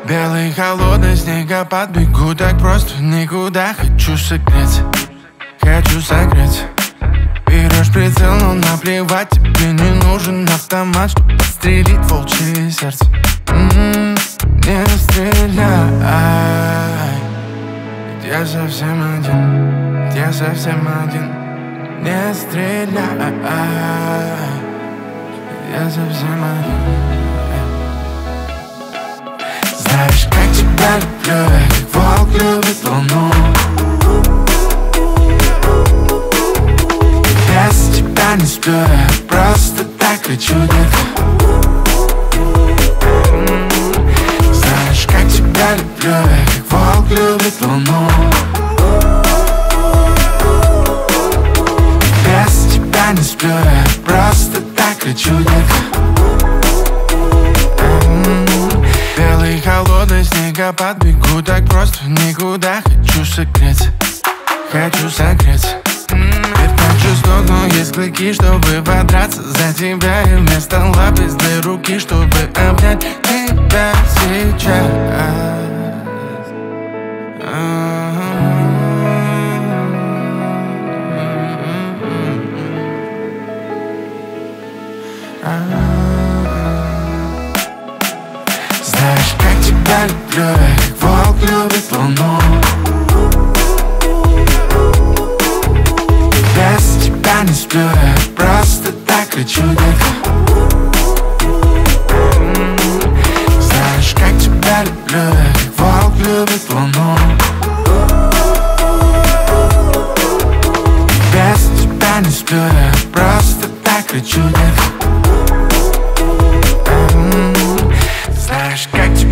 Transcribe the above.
Белый холодный снегопад, бегу так просто никуда. Хочу согреться, хочу согреться. Берешь прицел, но наплевать, тебе не нужен автомат, чтобы подстрелить волчье сердце. Не стреляй, ведь я совсем один, ведь я совсем один. Не стреляй, ведь я совсем один. Знаешь, как тебя люблю, я как волк любит луну. Без тебя не сплю, я просто так хочу, детка. Знаешь, как тебя люблю, я как волк любит луну. Без тебя не сплю, я просто так хочу, детка. Белый холодный снегопад, бегу так просто никуда. Хочу согреться, хочу согреться. Мир так жесток, но есть клыки, чтобы подраться за тебя. И вместо лап есть две руки, чтобы обнять тебя сейчас. Знаешь, как тебя люблю, я как волк любит луну. Без тебя не сплю, я просто так хочу, детка. Знаешь, как тебя люблю, я как волк любит луну. Без тебя не сплю, я просто так хочу, детка. Знаешь, как тебя